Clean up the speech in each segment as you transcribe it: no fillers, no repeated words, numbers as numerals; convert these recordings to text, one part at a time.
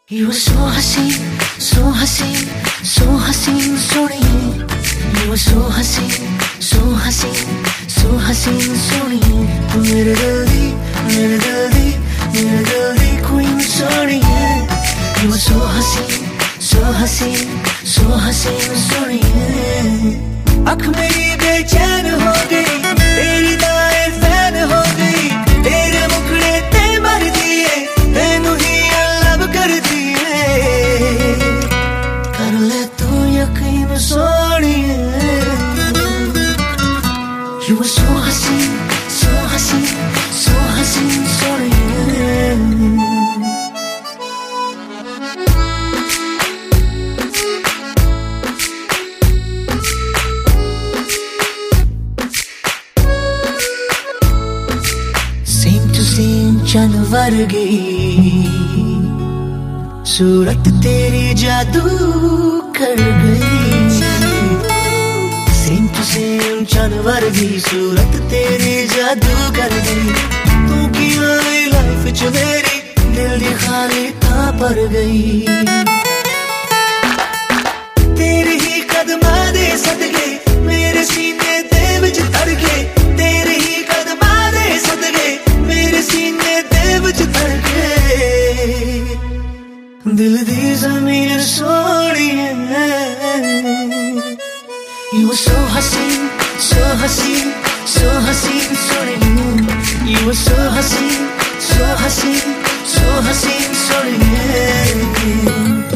You were so hasi, so hasi, so hasi, sorry. You were so hasi, so hasi, so hasi, sorry. मेरे दिल दी queen, sorry. You were so hasi, so hasi, so hasi, sorry. आँख मेरी बेचैन हो गई, तेरी दाएं fan हो गई, तेरे मुखड़े ते मर दिए, तेनू ही अलब कर दिए, कर ले तू यकीन सोनिए. You were so hasi, so hasi, so hasi, sorry. चन वर्गी सूरत तेरी जादू कर गई. सेम टू सेम चन वर्गी सूरत तेरी जादू कर गई. तू की आई लाइफ च मेरी दिल दी खाली था पर गई. तेरे ही कदमां दे सदके मेरे सीने दे विच धड़के, तेरे ही कदमां दे सदके मेरे सीने दिल दी ज़मीन सोनी है. You were so hasi, so hasi, so hasi, sorry. You were so hasi, so hasi, so hasi, sorry.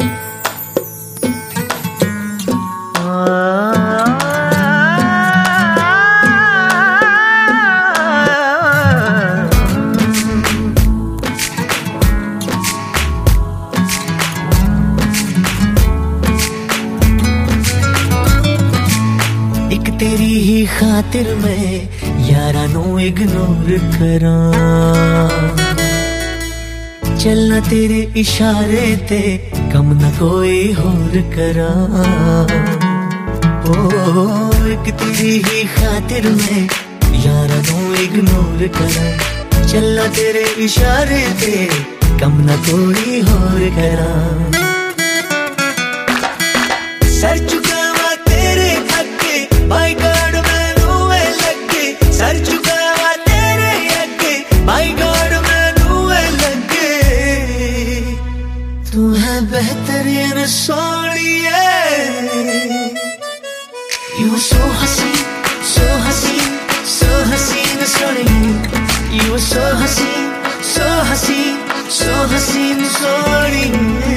एक तेरी ही खातिर मैं यारा नू इग्नोर करां, चलना तेरे इशारे ते कम न कोई होर करां. ओ एक तेरी ही खातिर मैं यारा नू इग्नोर करां, चलना तेरे इशारे ते कम न कोई होर करां. सर चुकावा तेरे अगे माय गॉड मैनू ए लगे, सर चुकावा तेरे अगे माय गॉड मैनू ए लगे. तू है बेहतरीन सोनिए. You were so hasi, so hasi, so hसीन Soni. You were so hasi, so hasi, so hसीन Soni.